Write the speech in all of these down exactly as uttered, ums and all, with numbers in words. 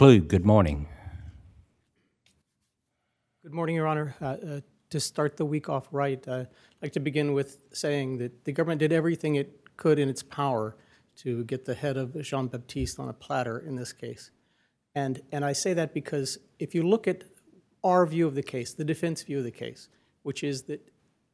Klug, good morning. Good morning, Your Honor. Uh, uh, to start the week off right, uh, I'd like to begin with saying that the government did everything it could in its power to get the head of Jean-Baptiste on a platter in this case. And, and I say that because if you look at our view of the case, the defense view of the case, which is that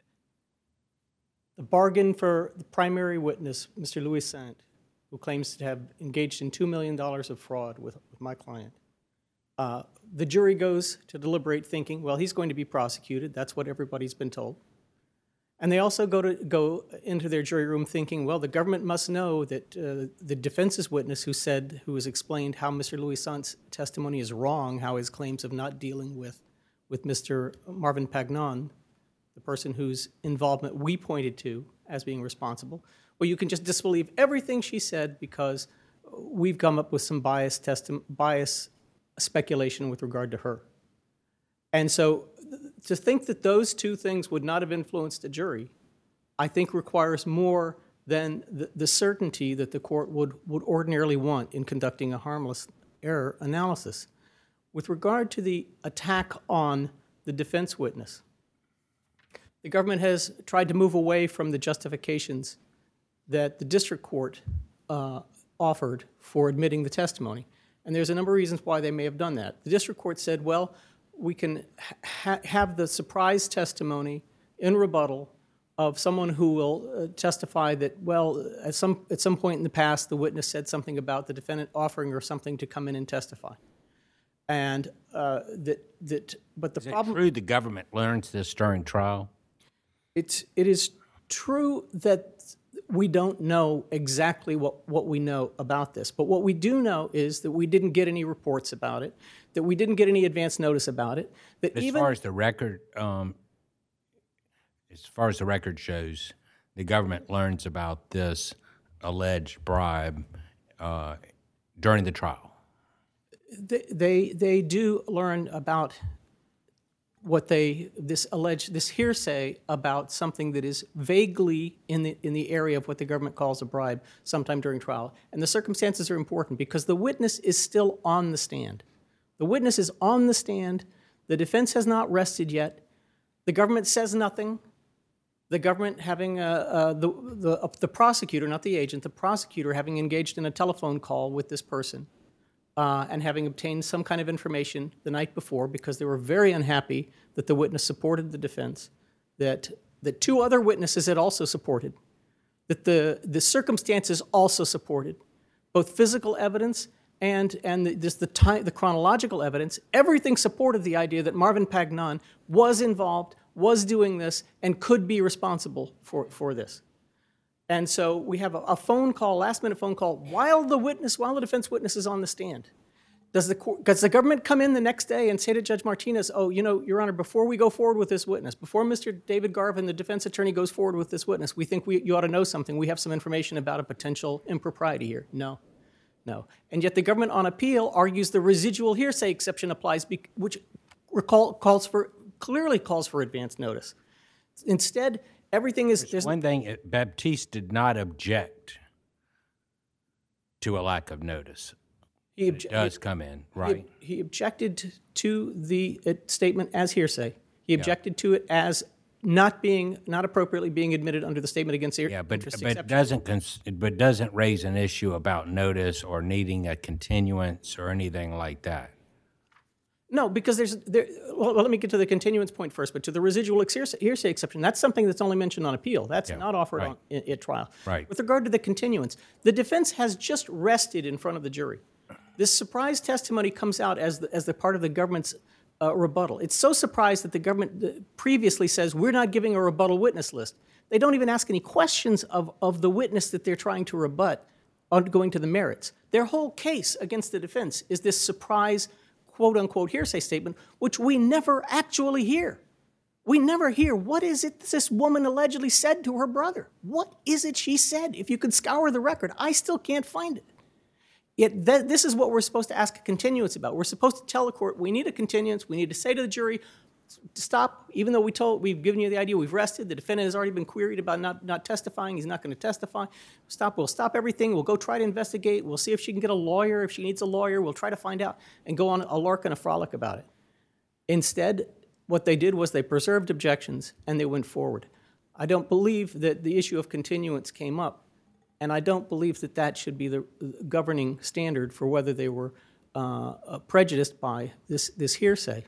the bargain for the primary witness, Mister Louis Sant, who claims to have engaged in two million dollars of fraud with, with my client, uh, the jury goes to deliberate thinking, well, he's going to be prosecuted. That's what everybody's been told. And they also go to go into their jury room thinking, well, the government must know that uh, the defense's witness who said, who has explained how Mister Louis Sant's testimony is wrong, how his claims of not dealing with, with Mister Marvin Pagnon, the person whose involvement we pointed to as being responsible, well, you can just disbelieve everything she said because we've come up with some bias, testi- bias speculation with regard to her. And so to think that those two things would not have influenced a jury, I think requires more than the, the certainty that the court would, would ordinarily want in conducting a harmless error analysis. With regard to the attack on the defense witness, the government has tried to move away from the justifications that the district court uh, offered for admitting the testimony. And there's a number of reasons why they may have done that. The district court said, well, we can ha- have the surprise testimony in rebuttal of someone who will uh, testify that, well, at some, at some point in the past, the witness said something about the defendant offering her something to come in and testify. And uh, that, that, but the Is it problem... true the government learns this during trial? It's, it is true that we don't know exactly what, what we know about this. But what we do know is that we didn't get any reports about it, that we didn't get any advance notice about it. That As even, far as the record, um, as far as the record shows, the government learns about this alleged bribe uh, during the trial. They, they, they do learn about what they, this alleged, this hearsay about something that is vaguely in the, in the area of what the government calls a bribe sometime during trial. And the circumstances are important because the witness is still on the stand. The witness is on the stand. The defense has not rested yet. The government says nothing. The government having, uh, uh, the, the, uh, the prosecutor, not the agent, the prosecutor having engaged in a telephone call with this person uh, and having obtained some kind of information the night before because they were very unhappy that the witness supported the defense, that, that two other witnesses had also supported, that the, the circumstances also supported, both physical evidence and, and the, this, the, time, the chronological evidence. Everything supported the idea that Marvin Pagnon was involved, was doing this, and could be responsible for, for this. And so we have a, a phone call, last-minute phone call, while the witness, while the defense witness is on the stand. Does the, court, does the government come in the next day and say to Judge Martinez, oh, you know, Your Honor, before we go forward with this witness, before Mister David Garvin, the defense attorney, goes forward with this witness, we think we, you ought to know something. We have some information about a potential impropriety here. No, no. And yet the government on appeal argues the residual hearsay exception applies, be, which recall, calls for, clearly calls for advance notice. Instead, everything is... There's there's one thing, Baptiste did not object to a lack of notice. He obje- it does come in, right? He, he objected to the uh, statement as hearsay. He objected yeah. to it as not being, not appropriately being admitted under the statement against yeah, but, interest but exception. doesn't cons- but doesn't raise an issue about notice or needing a continuance or anything like that. No, because there's there. Well, let me get to the continuance point first. But to the residual hearsay, hearsay exception, that's something that's only mentioned on appeal. That's yeah, not offered right. on, in, at trial. Right. With regard to the continuance, the defense has just rested in front of the jury. This surprise testimony comes out as the, as the part of the government's uh, rebuttal. It's so surprised that the government previously says, we're not giving a rebuttal witness list. They don't even ask any questions of, of the witness that they're trying to rebut on going to the merits. Their whole case against the defense is this surprise, quote-unquote, hearsay statement, which we never actually hear. We never hear, what is it this woman allegedly said to her brother? What is it she said? If you could scour the record, I still can't find it. Yet th- this is what we're supposed to ask a continuance about. We're supposed to tell the court, we need a continuance. We need to say to the jury, stop, even though we told, we've given you the idea, we've rested, the defendant has already been queried about not, not testifying, he's not going to testify. Stop, we'll stop everything, we'll go try to investigate, we'll see if she can get a lawyer, if she needs a lawyer, we'll try to find out, and go on a lark and a frolic about it. Instead, what they did was they preserved objections and they went forward. I don't believe that the issue of continuance came up, and I don't believe that that should be the governing standard for whether they were uh, prejudiced by this, this hearsay.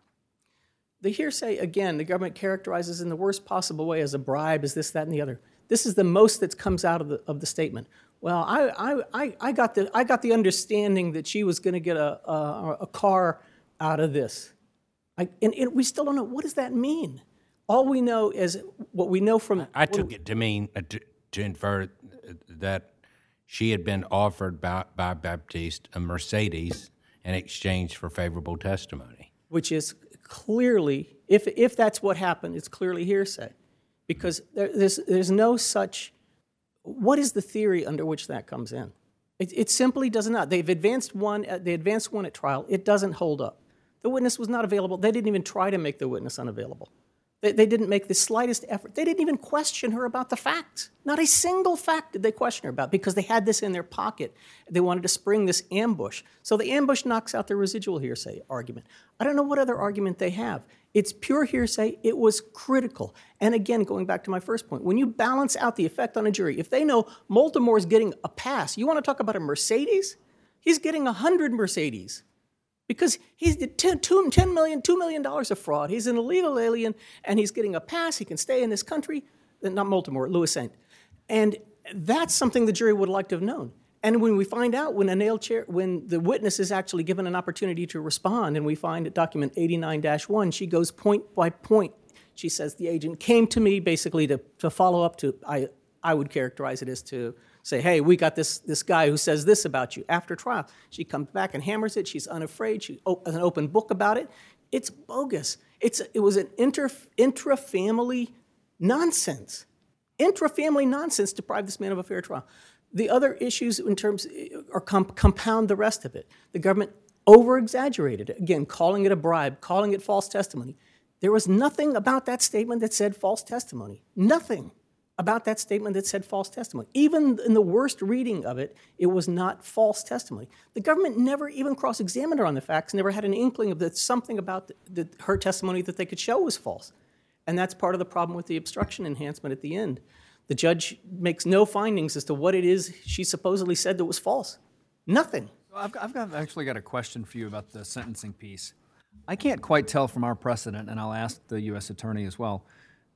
The hearsay, again, the government characterizes in the worst possible way as a bribe, as this, that, and the other. This is the most that comes out of the, of the statement. Well, I, I, I, got the, I got the understanding that she was going to get a, a, a car out of this. I, and, and we still don't know, what does that mean? All we know is what we know from... I took it to mean, uh, to, to infer that she had been offered by, by Baptiste a Mercedes in exchange for favorable testimony. Which is clearly, if, if that's what happened, it's clearly hearsay. Because there, there's, there's no such... What is the theory under which that comes in? It, it simply does not. They've advanced one, they advanced one at trial. It doesn't hold up. The witness was not available. They didn't even try to make the witness unavailable. They, they didn't make the slightest effort. They didn't even question her about the facts. Not a single fact did they question her about, because they had this in their pocket. They wanted to spring this ambush. So the ambush knocks out the residual hearsay argument. I don't know what other argument they have. It's pure hearsay. It was critical. And again, going back to my first point, when you balance out the effect on a jury, if they know Moltimore's getting a pass, you want to talk about a Mercedes? He's getting one hundred Mercedes. Because he's ten, two, ten million, two million dollars of fraud. He's an illegal alien, and he's getting a pass. He can stay in this country. Not Moltimore, Louis Saint. And that's something the jury would like to have known. And when we find out, when a nail chair, when the witness is actually given an opportunity to respond, and we find at document eighty-nine dash one, she goes point by point. She says, the agent came to me basically to, to follow up to, I, I would characterize it as to say, hey, we got this, this guy who says this about you after trial. She comes back and hammers it. She's unafraid. She op- has an open book about it. It's bogus. It's, it was an inter, intra-family nonsense. Intra-family nonsense deprived this man of a fair trial. The other issues in terms are comp- compound the rest of it. The government over-exaggerated it. Again, calling it a bribe, calling it false testimony. There was nothing about that statement that said false testimony. Nothing about that statement that said false testimony. Even in the worst reading of it, it was not false testimony. The government never even cross-examined her on the facts, never had an inkling of that something about the, the, her testimony that they could show was false. And that's part of the problem with the obstruction enhancement at the end. The judge makes no findings as to what it is she supposedly said that was false. Nothing. I've, I've got, actually got a question for you about the sentencing piece. I can't quite tell from our precedent, and I'll ask the U S attorney as well,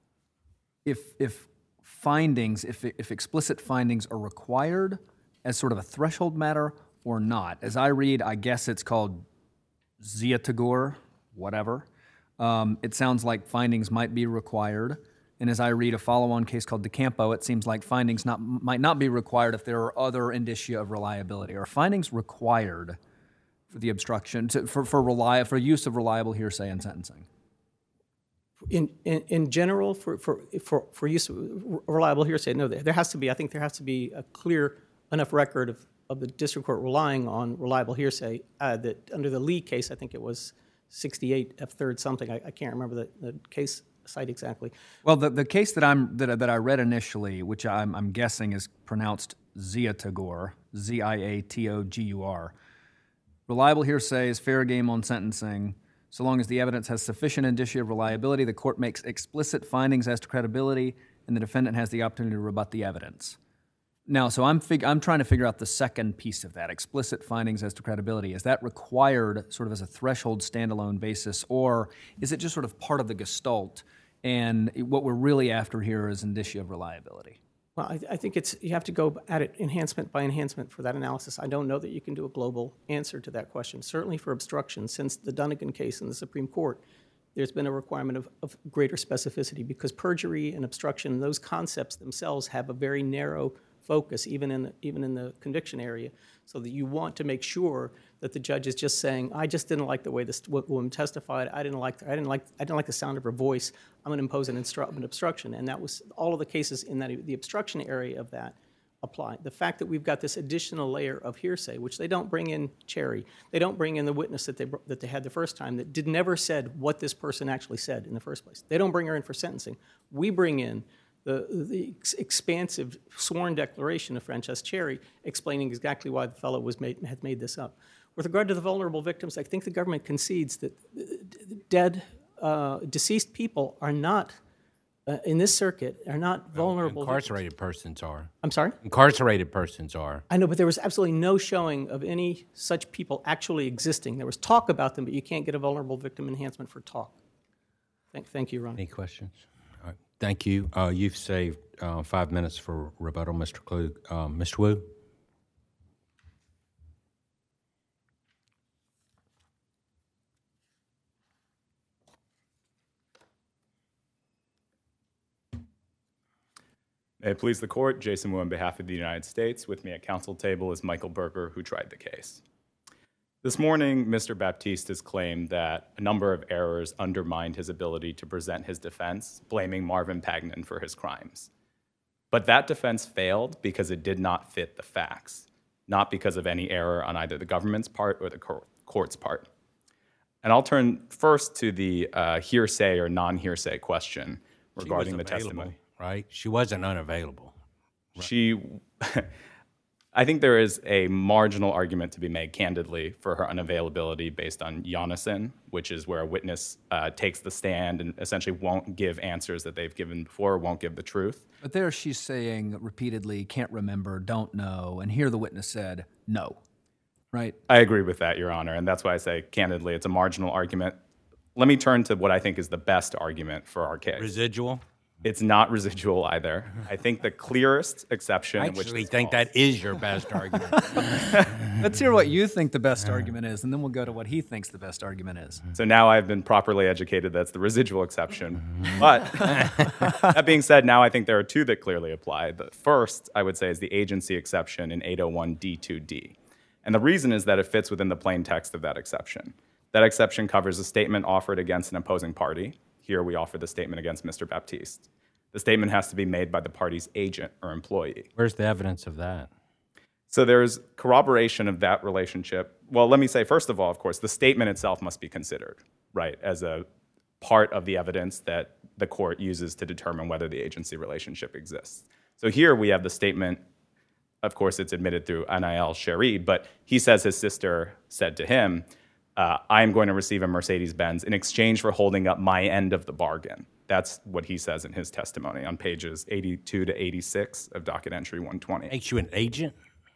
if if findings, if, if explicit findings are required as sort of a threshold matter or not. As I read, I guess it's called Zia Tagore, whatever. Um, it sounds like findings might be required. And as I read a follow-on case called DeCampo, it seems like findings not, might not be required if there are other indicia of reliability. Are findings required for the obstruction, to, for, for, reli- for use of reliable hearsay in sentencing? In, in, in general, for, for, for, for use of reliable hearsay, no, there has to be, I think there has to be a clear enough record of, of the district court relying on reliable hearsay uh, that under the Lee case, I think it was sixty-eight F third something, I, I can't remember the, the case site exactly. Well, the, the case that I'm that, that I read initially, which I'm, I'm guessing is pronounced Zia Tagore, Z I A T O G U R, reliable hearsay is fair game on sentencing. So long as the evidence has sufficient indicia of reliability, the court makes explicit findings as to credibility, and the defendant has the opportunity to rebut the evidence. Now, so I'm fig- I'm trying to figure out the second piece of that, explicit findings as to credibility. Is that required sort of as a threshold standalone basis, or is it just sort of part of the gestalt, and what we're really after here is indicia of reliability? Well, I, I think it's you have to go at it enhancement by enhancement for that analysis. I don't know that you can do a global answer to that question. Certainly for obstruction, since the Dunnigan case in the Supreme Court, there's been a requirement of, of greater specificity because perjury and obstruction, those concepts themselves have a very narrow focus, even in the, even in the conviction area, so that you want to make sure that the judge is just saying, "I just didn't like the way this woman testified. I didn't like, I didn't like, I didn't like the sound of her voice. I'm going to impose an, instru- an obstruction." And that was all of the cases in that the obstruction area of that apply. The fact that we've got this additional layer of hearsay, which they don't bring in Cherry, they don't bring in the witness that they br- that they had the first time that did never said what this person actually said in the first place. They don't bring her in for sentencing. We bring in the the ex- expansive sworn declaration of Frances Cherry explaining exactly why the fellow was made had made this up. With regard to the vulnerable victims, I think the government concedes that dead, uh, deceased people are not. Uh, in this circuit, are not vulnerable. Incarcerated victims. persons are. I'm sorry? Incarcerated persons are. I know, but there was absolutely no showing of any such people actually existing. There was talk about them, but you can't get a vulnerable victim enhancement for talk. Thank, thank you, Ron. Any questions? All right. Thank you. Uh, you've saved uh, five minutes for rebuttal, Mister Klug. Um, Mister Wu? May it please the court, Jason Wu on behalf of the United States. With me at counsel table is Michael Berger, who tried the case. This morning, Mister Baptiste has claimed that a number of errors undermined his ability to present his defense, blaming Marvin Pagnon for his crimes. But that defense failed because it did not fit the facts, not because of any error on either the government's part or the court's part. And I'll turn first to the uh, hearsay or non-hearsay question regarding the testimony. Right? She wasn't unavailable. Right. She, I think there is a marginal argument to be made, candidly, for her unavailability based on Jonasson, which is where a witness uh, takes the stand and essentially won't give answers that they've given before, won't give the truth. But there she's saying repeatedly, can't remember, don't know, and here the witness said no, right? I agree with that, Your Honor, and that's why I say, candidly, it's a marginal argument. Let me turn to what I think is the best argument for our case. Residual? It's not residual either. I think the clearest exception I in which actually this think falls- that is your best argument. Let's hear what you think the best argument is, and then we'll go to what he thinks the best argument is. So now I've been properly educated that's the residual exception. But that being said, now I think there are two that clearly apply. The first, I would say, is the agency exception in eight oh one D two D. And the reason is that it fits within the plain text of that exception. That exception covers a statement offered against an opposing party. Here we offer the statement against Mister Baptiste. The statement has to be made by the party's agent or employee. Where's the evidence of that? So there's corroboration of that relationship. Well, let me say, first of all, of course, the statement itself must be considered, right, as a part of the evidence that the court uses to determine whether the agency relationship exists. So here we have the statement. Of course, it's admitted through Anael Sherry, but he says his sister said to him, uh, I am going to receive a Mercedes-Benz in exchange for holding up my end of the bargain. That's what he says in his testimony on pages eighty-two to eighty-six of docket entry one twenty. Makes you an agent?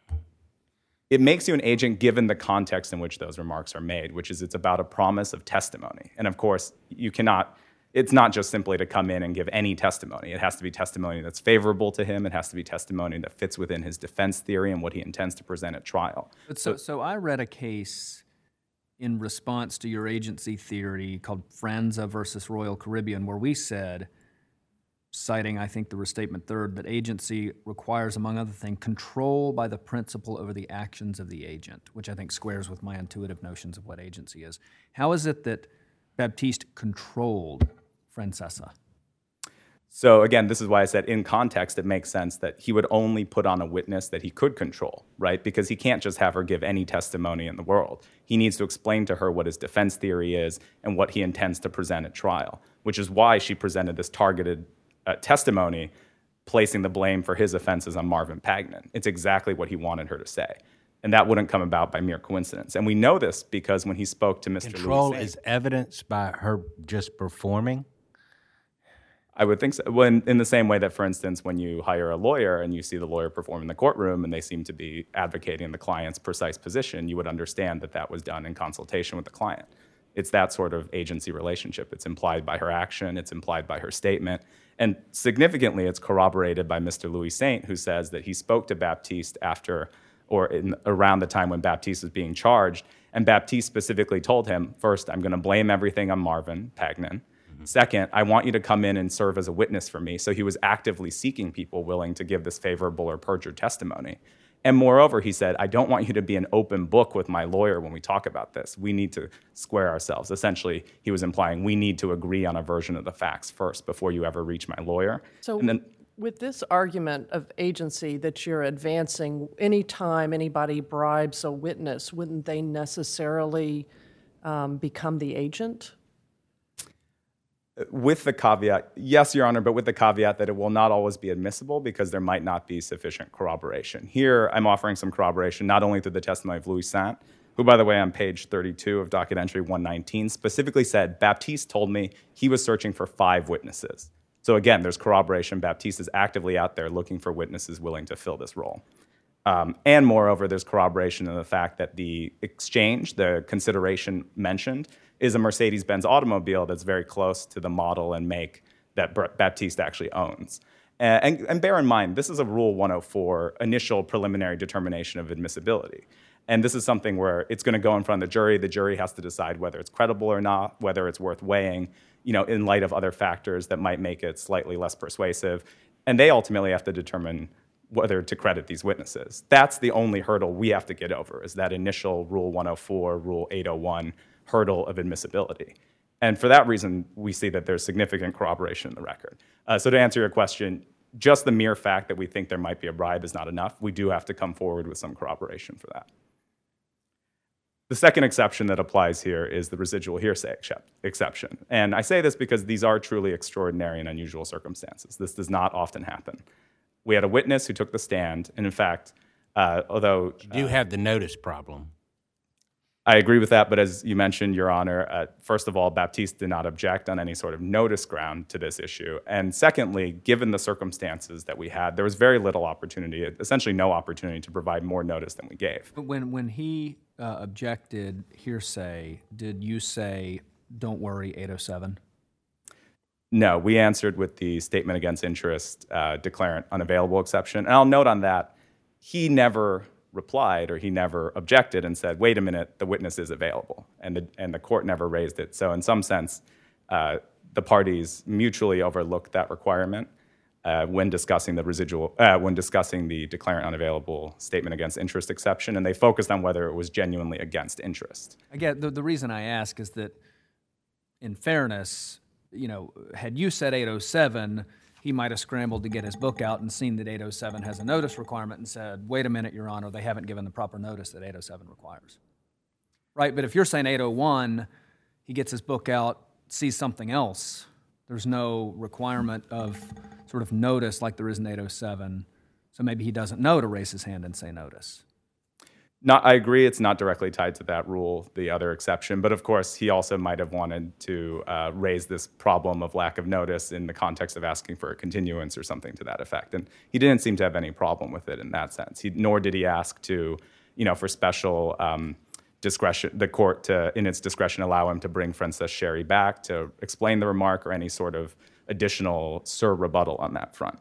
It makes you an agent given the context in which those remarks are made, which is it's about a promise of testimony. And of course, you cannot, it's not just simply to come in and give any testimony. It has to be testimony that's favorable to him. It has to be testimony that fits within his defense theory and what he intends to present at trial. But so, so I read a case in response to your agency theory called Franza versus Royal Caribbean, where we said, citing, I think, the restatement third, that agency requires, among other things, control by the principal over the actions of the agent, which I think squares with my intuitive notions of what agency is. How is it that Baptiste controlled Francesa? So again, this is why I said in context, it makes sense that he would only put on a witness that he could control, right? Because he can't just have her give any testimony in the world. He needs to explain to her what his defense theory is and what he intends to present at trial, which is why she presented this targeted uh, testimony, placing the blame for his offenses on Marvin Pagnon. It's exactly what he wanted her to say. And that wouldn't come about by mere coincidence. And we know this because when he spoke to Mister Control Louis is evidenced by her just performing? I would think so. When, in the same way that, for instance, when you hire a lawyer and you see the lawyer perform in the courtroom and they seem to be advocating the client's precise position, you would understand that that was done in consultation with the client. It's that sort of agency relationship. It's implied by her action. It's implied by her statement. And significantly, it's corroborated by Mister Louis Saint, who says that he spoke to Baptiste after or in, around the time when Baptiste was being charged. And Baptiste specifically told him, first, I'm going to blame everything on Marvin Pagnon. Second, I want you to come in and serve as a witness for me. So he was actively seeking people willing to give this favorable or perjured testimony. And moreover, he said, I don't want you to be an open book with my lawyer when we talk about this. We need to square ourselves. Essentially, he was implying we need to agree on a version of the facts first before you ever reach my lawyer. So and then, With this argument of agency that you're advancing, anytime anybody bribes a witness, wouldn't they necessarily um, become the agent? With the caveat, yes, Your Honor, but with the caveat that it will not always be admissible because there might not be sufficient corroboration. Here, I'm offering some corroboration not only through the testimony of Louis Sant, who, by the way, on page thirty-two of docket entry one nineteen, specifically said, Baptiste told me he was searching for five witnesses. So again, there's corroboration. Baptiste is actively out there looking for witnesses willing to fill this role. Um, and moreover, there's corroboration in the fact that the exchange, the consideration mentioned, is a Mercedes-Benz automobile that's very close to the model and make that Baptiste actually owns. And, and, and bear in mind, this is a Rule one oh four initial preliminary determination of admissibility. And this is something where it's going to go in front of the jury. The jury has to decide whether it's credible or not, whether it's worth weighing, you know, in light of other factors that might make it slightly less persuasive. And they ultimately have to determine whether to credit these witnesses. That's the only hurdle we have to get over, is that initial Rule one oh four, Rule eight oh one hurdle of admissibility. And for that reason, we see that there's significant corroboration in the record. Uh, so to answer your question, just the mere fact that we think there might be a bribe is not enough. We do have to come forward with some corroboration for that. The second exception that applies here is the residual hearsay exception. And I say this because these are truly extraordinary and unusual circumstances. This does not often happen. We had a witness who took the stand, and in fact, uh, although... You do uh, have the notice problem. I agree with that, but as you mentioned, Your Honor, uh, first of all, Baptiste did not object on any sort of notice ground to this issue. And secondly, given the circumstances that we had, there was very little opportunity, essentially no opportunity to provide more notice than we gave. But when, when he uh, objected hearsay, did you say, don't worry, eight oh seven? No, we answered with the statement against interest uh, declarant unavailable exception. And I'll note on that, he never replied or he never objected and said, wait a minute, the witness is available. And the, and the court never raised it. So in some sense, uh, the parties mutually overlooked that requirement uh, when discussing the residual, uh, when discussing the declarant unavailable statement against interest exception, and they focused on whether it was genuinely against interest. Again, the, the reason I ask is that, in fairness, you know, had you said eight oh seven, he might have scrambled to get his book out and seen that eight oh seven has a notice requirement and said, wait a minute, Your Honor, they haven't given the proper notice that eight oh seven requires. Right? But if you're saying eight oh one, he gets his book out, sees something else, there's no requirement of sort of notice like there is in eight oh seven, so maybe he doesn't know to raise his hand and say notice. Not, I agree it's not directly tied to that rule, the other exception, but of course he also might have wanted to uh, raise this problem of lack of notice in the context of asking for a continuance or something to that effect. And he didn't seem to have any problem with it in that sense. He, nor did he ask to, you know, for special um, discretion, the court to, in its discretion, allow him to bring Princess Sherry back to explain the remark or any sort of additional sur rebuttal on that front.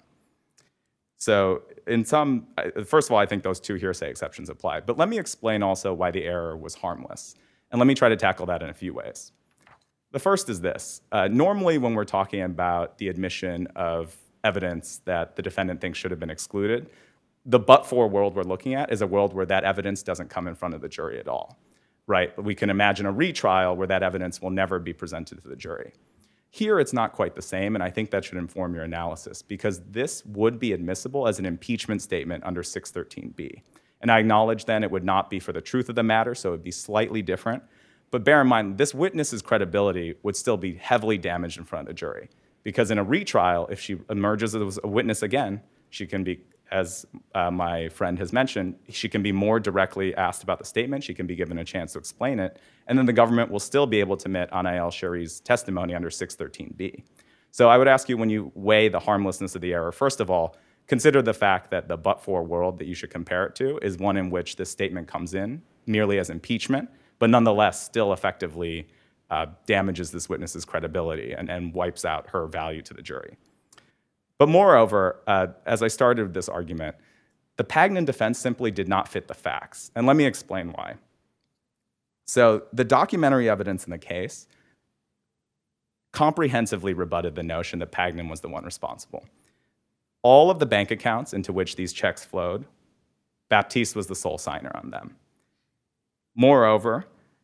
So in some, first of all, I think those two hearsay exceptions apply. But let me explain also why the error was harmless. And let me try to tackle that in a few ways. The first is this. Uh, normally when we're talking about the admission of evidence that the defendant thinks should have been excluded, the but-for world we're looking at is a world where that evidence doesn't come in front of the jury at all, right? We can imagine a retrial where that evidence will never be presented to the jury. Here, it's not quite the same, and I think that should inform your analysis, because this would be admissible as an impeachment statement under six thirteen B. And I acknowledge then it would not be for the truth of the matter, so it would be slightly different. But bear in mind, this witness's credibility would still be heavily damaged in front of the jury, because in a retrial, if she emerges as a witness again, she can be, as uh, my friend has mentioned, she can be more directly asked about the statement, she can be given a chance to explain it, and then the government will still be able to admit Anna El-Sherry's testimony under six thirteen B. So I would ask you, when you weigh the harmlessness of the error, first of all, consider the fact that the but-for world that you should compare it to is one in which this statement comes in merely as impeachment, but nonetheless still effectively uh, damages this witness's credibility and, and wipes out her value to the jury. But moreover, uh, as I started this argument, the Pagnon defense simply did not fit the facts. And let me explain why. So the documentary evidence in the case comprehensively rebutted the notion that Pagnon was the one responsible. All of the bank accounts into which these checks flowed, Baptiste was the sole signer on them. Moreover,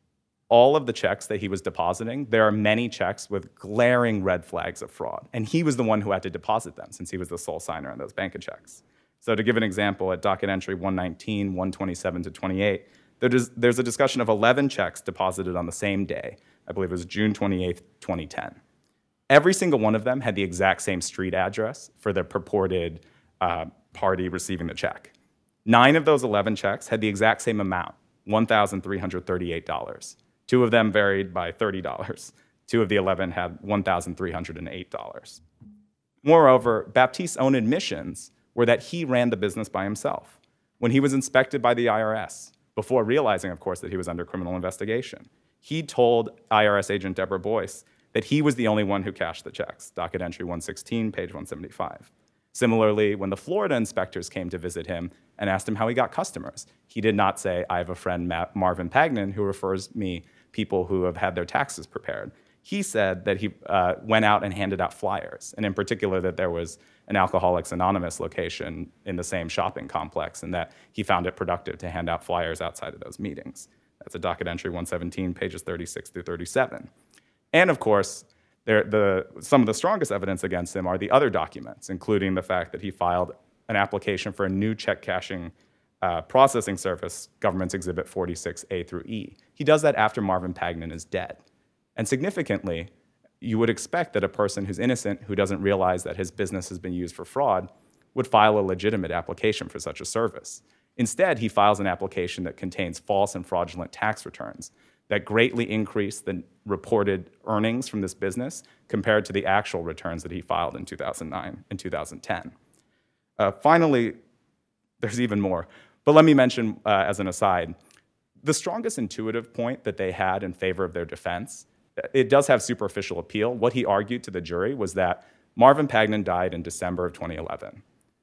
all of the checks that he was depositing, there are many checks with glaring red flags of fraud. And he was the one who had to deposit them since he was the sole signer on those bank checks. So to give an example, at docket entry one nineteen, one twenty-seven to twenty-eight, there's, there's a discussion of eleven checks deposited on the same day. I believe it was June twenty-eighth, twenty ten. Every single one of them had the exact same street address for the purported uh, party receiving the check. Nine of those eleven checks had the exact same amount, one thousand three hundred thirty-eight dollars. Two of them varied by thirty dollars. Two of the eleven had one thousand three hundred eight dollars. Moreover, Baptiste's own admissions were that he ran the business by himself. When he was inspected by the I R S, before realizing, of course, that he was under criminal investigation, he told I R S agent Deborah Boyce that he was the only one who cashed the checks, docket entry one sixteen, page one seventy-five. Similarly, when the Florida inspectors came to visit him and asked him how he got customers, he did not say, I have a friend, Ma- Marvin Pagnon, who refers me people who have had their taxes prepared. He said that he uh, went out and handed out flyers, and in particular that there was an Alcoholics Anonymous location in the same shopping complex, and that he found it productive to hand out flyers outside of those meetings. That's a docket entry one seventeen, pages thirty-six through thirty-seven. And of course, there, the, some of the strongest evidence against him are the other documents, including the fact that he filed an application for a new check cashing uh, processing service, Government's Exhibit forty-six A through E. He does that after Marvin Pagnon is dead. And significantly, you would expect that a person who's innocent, who doesn't realize that his business has been used for fraud, would file a legitimate application for such a service. Instead, he files an application that contains false and fraudulent tax returns that greatly increase the reported earnings from this business compared to the actual returns that he filed in two thousand nine and two thousand ten. Uh, finally, there's even more. But let me mention, uh, as an aside, the strongest intuitive point that they had in favor of their defense, it does have superficial appeal. What he argued to the jury was that Marvin Pagnon died in December of twenty eleven.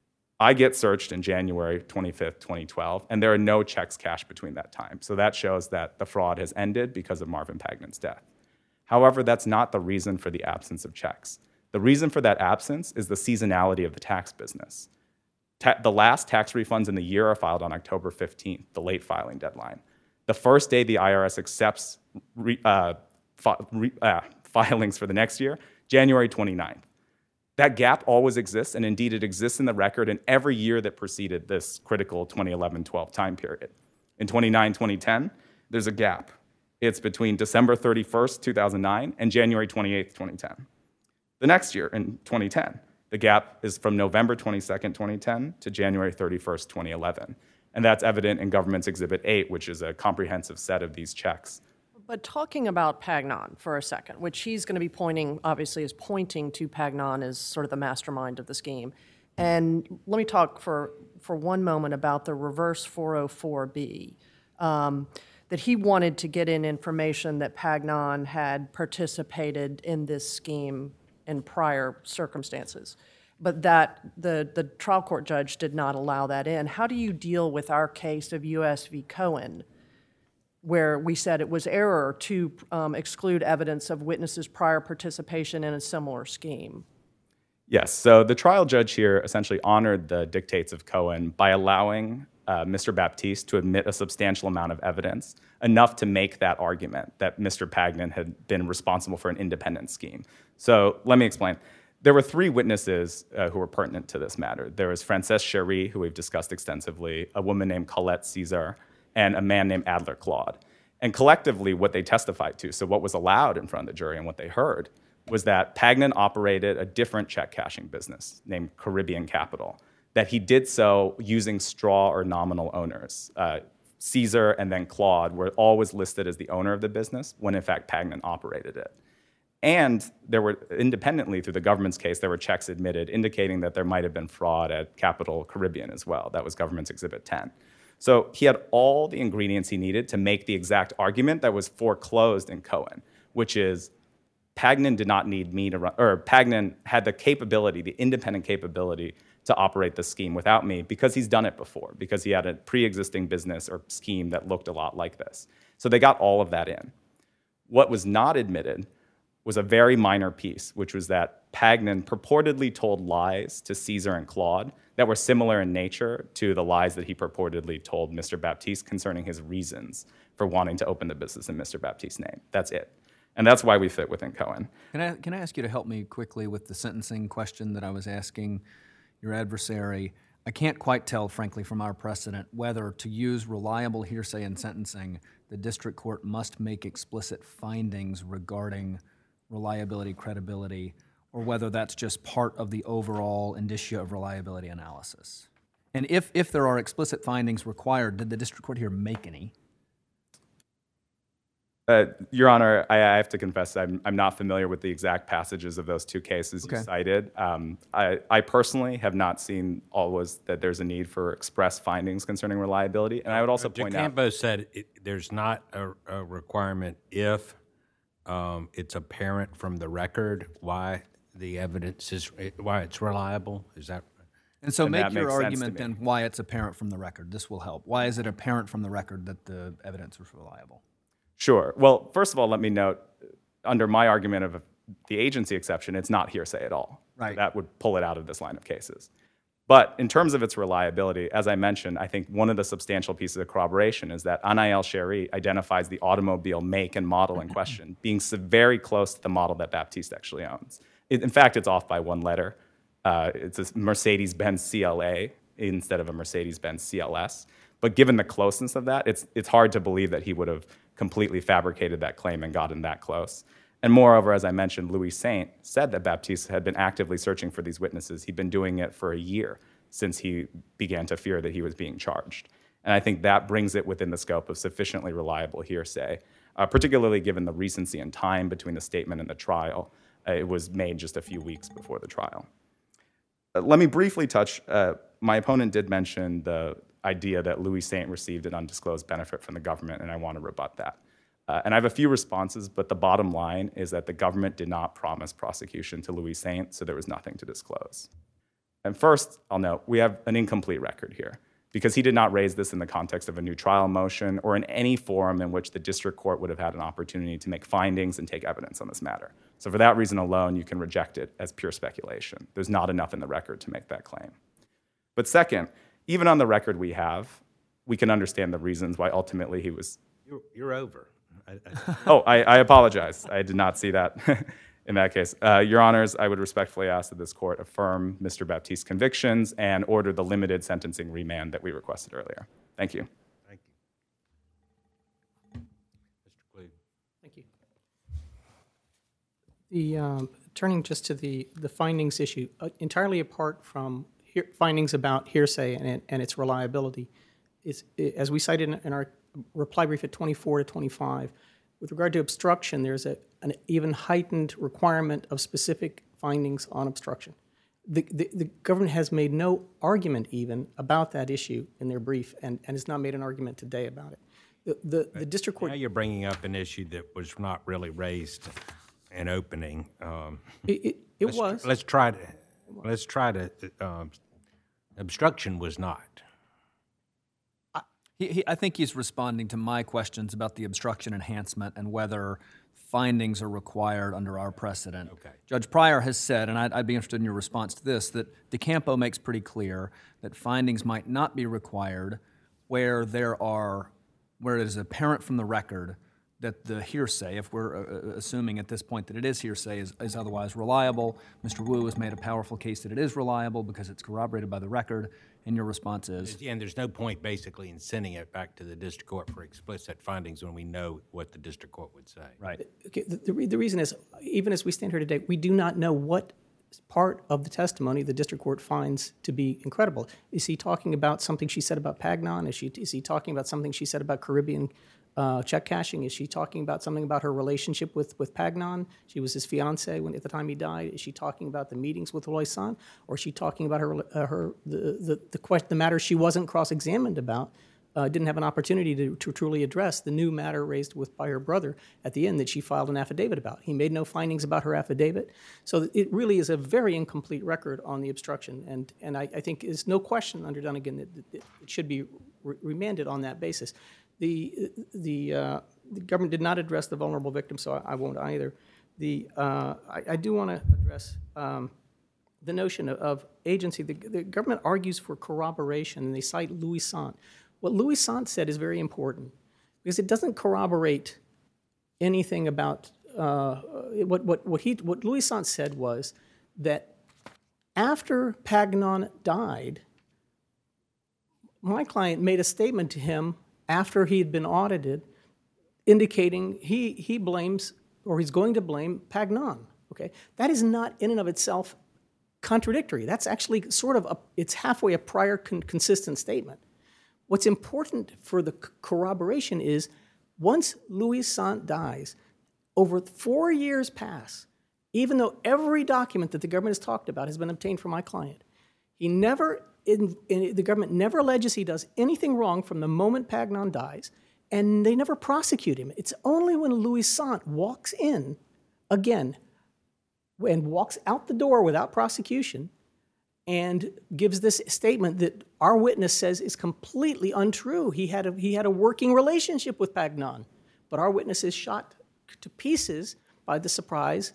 I get searched in January twenty-fifth, twenty twelve, and there are no checks cashed between that time. So that shows that the fraud has ended because of Marvin Pagnon's death. However, that's not the reason for the absence of checks. The reason for that absence is the seasonality of the tax business. Ta- the last tax refunds in the year are filed on October fifteenth, the late filing deadline. The first day the I R S accepts re- uh, fi- re- uh, filings for the next year, January twenty-ninth. That gap always exists, and indeed it exists in the record in every year that preceded this critical twenty eleven twelve time period. In twenty nine twenty ten, there's a gap. It's between December thirty-first, two thousand nine and January twenty-eighth, twenty ten. The next year, in twenty ten, the gap is from November twenty-second, twenty ten to January thirty-first, twenty eleven. And that's evident in Government's Exhibit eight, which is a comprehensive set of these checks. But talking about Pagnon for a second, which he's going to be pointing, obviously, is pointing to Pagnon as sort of the mastermind of the scheme. And let me talk for, for one moment about the reverse four oh four B, um, that he wanted to get in information that Pagnon had participated in this scheme in prior circumstances, but that the, the trial court judge did not allow that in. How do you deal with our case of U S v. Cohen, where we said it was error to um, exclude evidence of witnesses' prior participation in a similar scheme? Yes, so the trial judge here essentially honored the dictates of Cohen by allowing uh, Mister Baptiste to admit a substantial amount of evidence, enough to make that argument that Mister Pagnon had been responsible for an independent scheme. So let me explain. There were three witnesses uh, who were pertinent to this matter. There was Frances Cherie, who we've discussed extensively, a woman named Colette Caesar, and a man named Adler Claude. And collectively, what they testified to, so what was allowed in front of the jury and what they heard, was that Pagnon operated a different check cashing business named Caribbean Capital, that he did so using straw or nominal owners. Uh, Caesar and then Claude were always listed as the owner of the business, when in fact Pagnon operated it. And there were, independently through the government's case, there were checks admitted indicating that there might have been fraud at Capital Caribbean as well. That was Government's Exhibit ten. So he had all the ingredients he needed to make the exact argument that was foreclosed in Cohen, which is Pagnon did not need me to run, or Pagnon had the capability, the independent capability to operate the scheme without me because he's done it before, because he had a pre-existing business or scheme that looked a lot like this. So they got all of that in. What was not admitted was a very minor piece, which was that Pagnon purportedly told lies to Caesar and Claude that were similar in nature to the lies that he purportedly told Mister Baptiste concerning his reasons for wanting to open the business in Mister Baptiste's name. That's it. And that's why we fit within Cohen. Can I, can I ask you to help me quickly with the sentencing question that I was asking your adversary? I can't quite tell, frankly, from our precedent, whether to use reliable hearsay in sentencing, the district court must make explicit findings regarding reliability, credibility, or whether that's just part of the overall indicia of reliability analysis. And if, if there are explicit findings required, did the district court here make any? Uh, Your Honor, I, I have to confess I'm, I'm not familiar with the exact passages of those two cases Okay. you cited. Um, I, I personally have not seen always that there's a need for express findings concerning reliability. And I would also point out— DeCampo said it, there's not a, a requirement if um, it's apparent from the record why the evidence is, why it's reliable. Is that? And so And make that your makes sense to argument me. then why it's apparent from the record. This will help. Why is it apparent from the record that the evidence was reliable? Sure. Well, first of all, let me note, under my argument of the agency exception, it's not hearsay at all. Right. So that would pull it out of this line of cases. But in terms of its reliability, as I mentioned, I think one of the substantial pieces of corroboration is that Anael Sherry identifies the automobile make and model in question, being so very close to the model that Baptiste actually owns. It, in fact, it's off by one letter. Uh, it's a Mercedes-Benz C L A instead of a Mercedes-Benz C L S. But given the closeness of that, it's, it's hard to believe that he would have completely fabricated that claim and gotten that close. And moreover, as I mentioned, Louis Saint said that Baptiste had been actively searching for these witnesses. He'd been doing it for a year since he began to fear that he was being charged. And I think that brings it within the scope of sufficiently reliable hearsay, uh, particularly given the recency and time between the statement and the trial. Uh, it was made just a few weeks before the trial. Uh, let me briefly touch, uh, my opponent did mention the idea that Louis Saint received an undisclosed benefit from the government, and I want to rebut that. Uh, and I have a few responses, but the bottom line is that the government did not promise prosecution to Louis Saint, so there was nothing to disclose. And first, I'll note, we have an incomplete record here, because he did not raise this in the context of a new trial motion or in any forum in which the district court would have had an opportunity to make findings and take evidence on this matter. So for that reason alone, you can reject it as pure speculation. There's not enough in the record to make that claim. But second, even on the record we have, we can understand the reasons why ultimately he was... You're, you're over. I, I, Oh, I, I apologize. I did not see that in that case. Uh, Your Honors, I would respectfully ask that this court affirm Mister Baptiste's convictions and order the limited sentencing remand that we requested earlier. Thank you. thank you. Mister Kluge. Thank you. The, um, turning just to the, the findings issue, uh, entirely apart from hear, findings about hearsay and, and its reliability, is, as we cited in, in our reply brief at twenty-four to twenty-five, with regard to obstruction, there's a, an even heightened requirement of specific findings on obstruction. The, the, the government has made no argument even about that issue in their brief and, and has not made an argument today about it. The, the, the district court... Now you're bringing up an issue that was not really raised in opening. Um, It, it, it let's, was. Let's try to. Let's try to. Um, obstruction was not. He, he, I think he's responding to my questions about the obstruction enhancement and whether findings are required under our precedent. Okay. Judge Pryor has said, and I'd, I'd be interested in your response to this, that DeCampo makes pretty clear that findings might not be required where there are, where it is apparent from the record that the hearsay, if we're uh, assuming at this point that it is hearsay, is, is otherwise reliable. Mister Wu has made a powerful case that it is reliable because it's corroborated by the record, and your response is? And there's no point basically in sending it back to the district court for explicit findings when we know what the district court would say. Right. Okay, the, the, re- the reason is, even as we stand here today, we do not know what part of the testimony the district court finds to be incredible. Is he talking about something she said about Pagnon? Is, she, is he talking about something she said about Caribbean uh, check cashing? Is she talking about something about her relationship with, with Pagnon? She was his fiance when, at the time he died. Is she talking about the meetings with Loisan? Or is she talking about her, uh, her the, the, the, question, the matter she wasn't cross-examined about, uh, didn't have an opportunity to, to truly address, the new matter raised with by her brother at the end that she filed an affidavit about? He made no findings about her affidavit. So it really is a very incomplete record on the obstruction. And, and I, I think there's no question under Dunnigan that, that it should be re- remanded on that basis. The, the, uh, the government did not address the vulnerable victim, so I, I won't either. The, uh, I, I do want to address um, the notion of, of agency. The, the government argues for corroboration, and they cite Louis Sant. What Louis Sant said is very important, because it doesn't corroborate anything about, uh, what, what, what, he, what Louis Sant said was that after Pagnon died, my client made a statement to him after he had been audited, indicating he, he blames, or he's going to blame Pagnon, okay? That is not in and of itself contradictory. That's actually sort of, a, it's halfway a prior con consistent statement. What's important for the corroboration is once Louis Sant dies, over four years pass, even though every document that the government has talked about has been obtained from my client, he never, in, in, the government never alleges he does anything wrong from the moment Pagnon dies, and they never prosecute him. It's only when Louis Sant walks in, again, and walks out the door without prosecution, and gives this statement that our witness says is completely untrue. He had a, he had a working relationship with Pagnon, but our witness is shot to pieces by the surprise,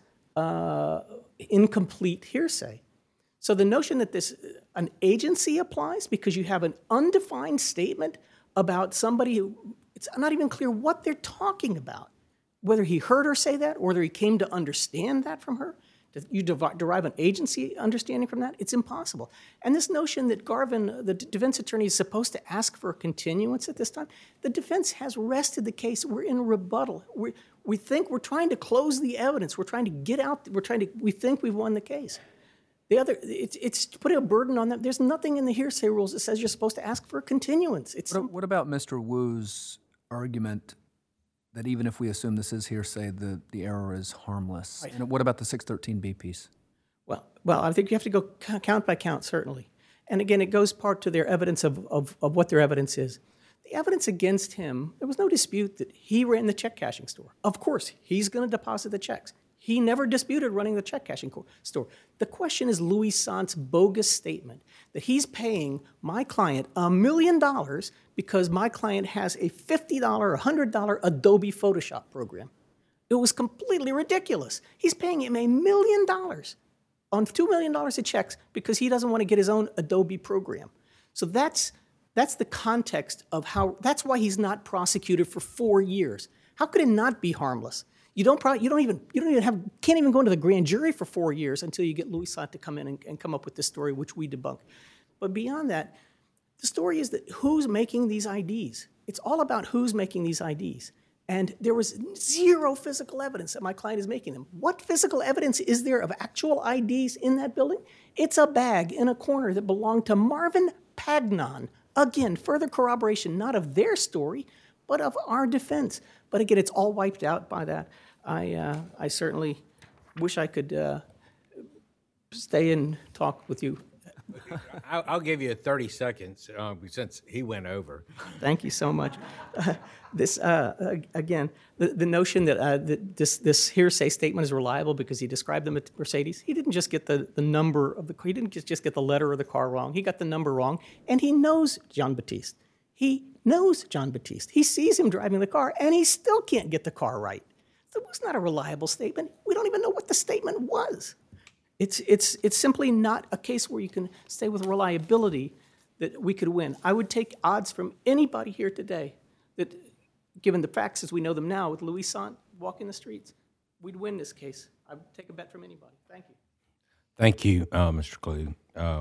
uh, incomplete hearsay. So the notion that this, an agency applies because you have an undefined statement about somebody who, it's not even clear what they're talking about, whether he heard her say that or whether he came to understand that from her. You derive an agency understanding from that? It's impossible. And this notion that Garvin, the defense attorney, is supposed to ask for a continuance at this time, the defense has rested the case. We're in rebuttal. We're, we think we're trying to close the evidence. We're trying to get out, we're trying to, we think we've won the case. The other, it's, it's putting a burden on them. There's nothing in the hearsay rules that says you're supposed to ask for a continuance. It's What, what about Mister Wu's argument that even if we assume this is hearsay, the, the error is harmless? Right. And what about the six thirteen B piece? Well, well, I think you have to go count by count, certainly. And again, it goes part to their evidence of, of, of what their evidence is. The evidence against him, there was no dispute that he ran the check cashing store. Of course, he's going to deposit the checks. He never disputed running the check cashing store. The question is Louis Sant's bogus statement that he's paying my client a million dollars because my client has a fifty dollar, one hundred dollar Adobe Photoshop program. It was completely ridiculous. He's paying him a million dollars on two million dollars of checks because he doesn't want to get his own Adobe program. So that's, that's the context of how, that's why he's not prosecuted for four years. How could it not be harmless? You don't, probably, you don't even, you don't even have, can't even go into the grand jury for four years until you get Louis Sant to come in and, and come up with this story, which we debunk. But beyond that, the story is that who's making these I Ds? It's all about who's making these I Ds. And there was zero physical evidence that my client is making them. What physical evidence is there of actual I Ds in that building? It's a bag in a corner that belonged to Marvin Pagnon. Again, further corroboration, not of their story, but of our defense. But again, it's all wiped out by that. I, uh, I certainly wish I could uh, stay and talk with you. I'll, I'll give you thirty seconds uh, since he went over. Thank you so much. Uh, this uh, again, the, the notion that, uh, that this this hearsay statement is reliable because he described the Mercedes. He didn't just get the, the number of the he didn't just, just get the letter of the car wrong. He got the number wrong, and he knows John Batiste. He knows John Batiste. He sees him driving the car, and he still can't get the car right. It was not a reliable statement. We don't even know what the statement was. It's, it's, it's simply not a case where you can say with reliability that we could win. I would take odds from anybody here today that, given the facts as we know them now, with Louis Sant walking the streets, we'd win this case. I would take a bet from anybody. Thank you. Thank you, uh, Mister Kluge. Uh,